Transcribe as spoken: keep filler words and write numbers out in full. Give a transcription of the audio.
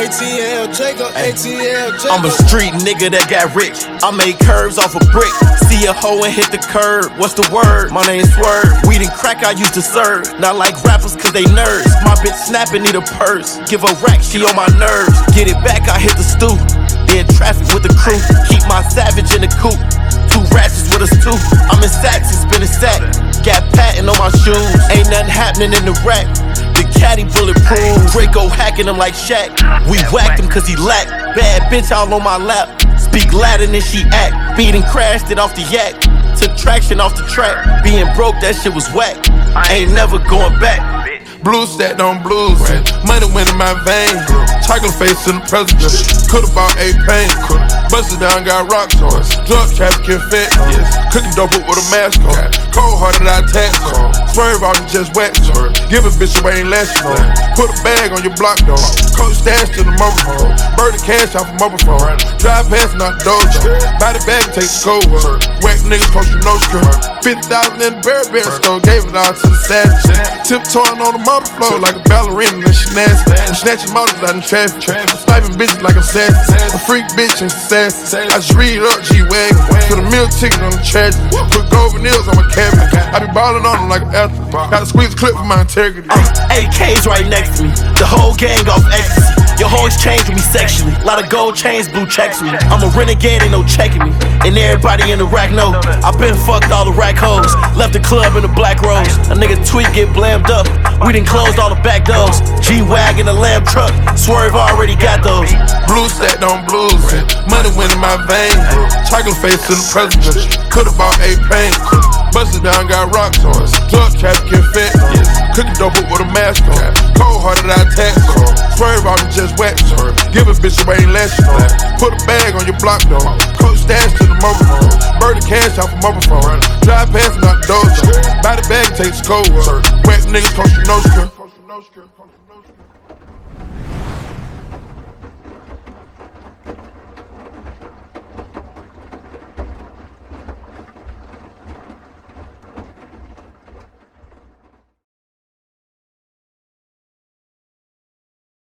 A T L, Jacob, A T L, Jacob. I'm a street nigga that got rich. I made curves off a brick. See a hoe and hit the curb. What's the word? My name's Swerve. Weed and crack I used to serve. Not like rappers cause they nerds. My bitch snapping, need a purse. Give a rack, she on my nerves. Get it back, I hit the stoop. In traffic with the crew. Keep my savage in the coop. Two ratchets with us too. I'm in sacks and spin a sack. Got patent on my shoes. Ain't nothing happening in the rack. The caddy bulletproof. Draco hacking him like Shaq. We whacked him cause he lack. Bad bitch all on my lap. Speak Latin and she act. Beat and crashed it off the yak. Took traction off the track. Being broke, that shit was whack. Ain't never going back. Blue stacked on blues, money went in my veins. Chocolate face in the president, could've bought a pain. Busted down, got rocks on. Drug trafficking fit, cooking dope with a mask on. Cold hearted, I tax on. Swerve off and just wax on. Give a bitch away, ain't last on. Put a bag on your block door. Coach stash to the mobile phone. Burn the cash off a mobile phone. Drive past, not the dojo. Buy the bag, take the cold one. Whack niggas, post you no skirt. fifty thousand in the Burberry store, gave it all to the savage. Tiptoeing on the mobile flow like a ballerina and she nasty. I'm snatching models out in traffic. I'm sniping bitches like I'm sassy. A freak bitch and sassy. I just read up G-Wagon. Put a meal ticket on the tragedy. Put gold veneers on my cabinet. I be ballin' on them like an athlete. Gotta squeeze a clip for my integrity. A K's right next to me. The whole gang off ecstasy. Your hoes change with me sexually. Lot of gold chains, blue checks with me. I'm a renegade, ain't no checking me. And everybody in the rack know I been fucked all the rack hoes. Left the club in the black rose. A nigga tweet get blammed up. We done closed all the back doors. G-Wagon, a lamb truck. Swerve already got those. Blue stacked on blues, money went in my veins. Chocolate face in the president, could've bought a pain. Busted down, got rocks on. Drug trafficking fit, cooking dope with a mask on. Cold hearted, I tax on. Swerve off and just wax on. Give a bitch away, ain't last on. Put a bag on your block door. Coach stash to the mobile phone. Burn the cash off a mobile phone. Drive past, not the dojo. Buy the bag, take the cold one. Whack niggas, post you no skirt.